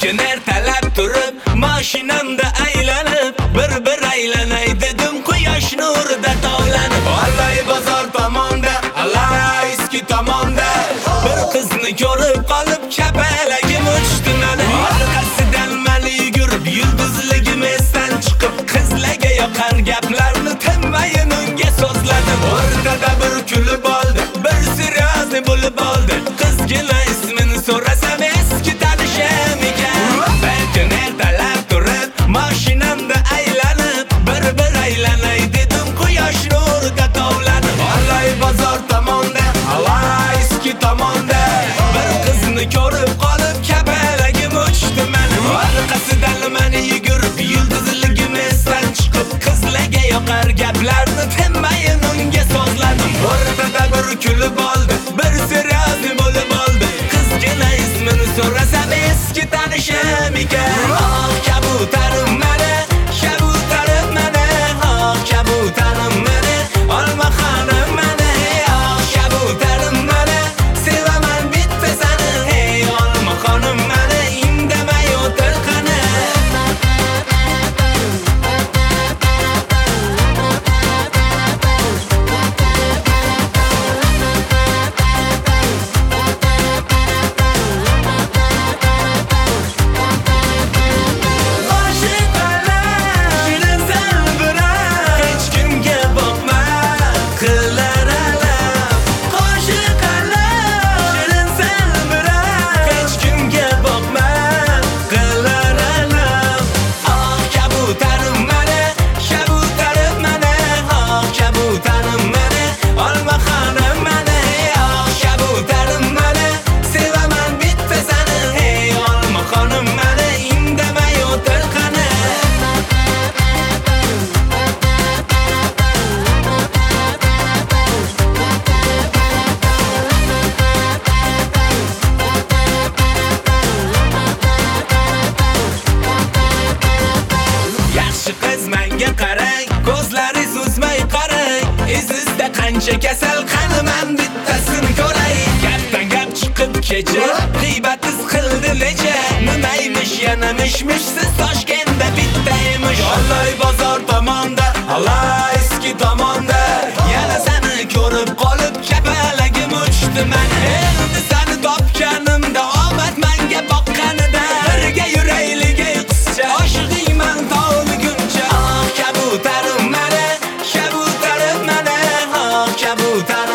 Balkim ertalab turib mashinamda aylanib bir aylanay dedim quyosh nurida tovlanib. Olay bozor tomonda, olay eski tomonda bir qizni ko'rib qolib kapalagim uchdi meni. Orqasidan meni yugurib yulduzligim esdan chiqib qizlarga yoqar gaplarni tinmayin unga so'zladim. O'rtada bir kulib oldi, bir siryozni bo'lib oldi. Qizgina ismini so'rasam eski tanishim ekan. Balkim ertalab turib mashinamda aylanib bir aylanay dedim quyosh nurida tovlanib. Olay bozor tomonda, olay eski tomonda bir qizni ko'rib qolib kapalagim uchdi meni. Orqasidan meni yugurib yulduzligim esdan chiqib qizlarga yoqar gaplarni tinmayin unga so'zladim. O'rtada bir kulib oldi, bir siryozni bo'lib oldi. Qizgina ismini so'rasam eski tanishim ekan. Oh kabutarim meni, kabutarim meni, oh kabutarim meni, olma xonim meni, oh kabutarim meni, sevaman bitta seni, hey olma xonim meni, indamay o'tir qani. Ko'zlari suzmay qarang, izizda qancha kasal qaniman bittasini ko'ray. Gapdan gap chiqib kecha g'iybatsiz qildi lecha. Nimaymish yana mishmishsiz Toshkentda bitta emish. Olay bozor tomonda, olay eski tomonda yana seni ko'rib qolib kapalagim uchdi meni. Endi seni topganimda omad menga boqqanida birga yuraylik ey qizcha, oshig'ingman tolguncha. Kabutarim meni, kabutarim meni, oh kabutar